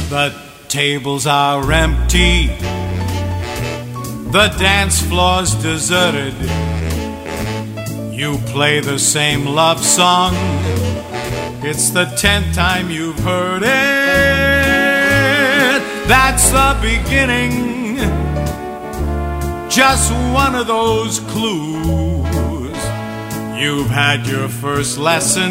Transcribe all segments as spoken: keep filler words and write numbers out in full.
The tables are empty, the dance floor's deserted. You play the same love song, it's the tenth time you've heard it. That's the beginning, just one of those clues. You've had your first lesson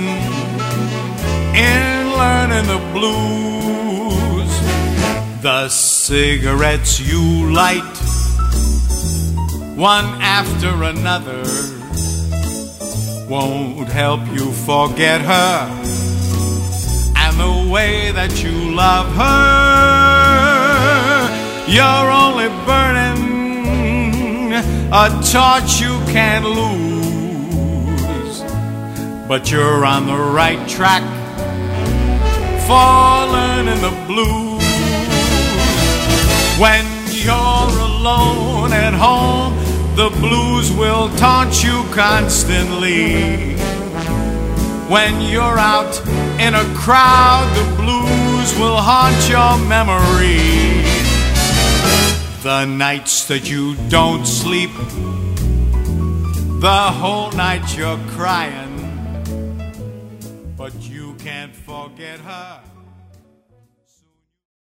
in learning the blues. The cigarettes you light, one after another, won't help you forget her and the way that you love her. You're only burning a torch you can't lose, but you're on the right track for learning the blues. When you're alone at home, the blues will taunt you constantly. When you're out in a crowd, the blues will haunt your memory. The nights that you don't sleep, the whole night you're crying, but you can't forget her.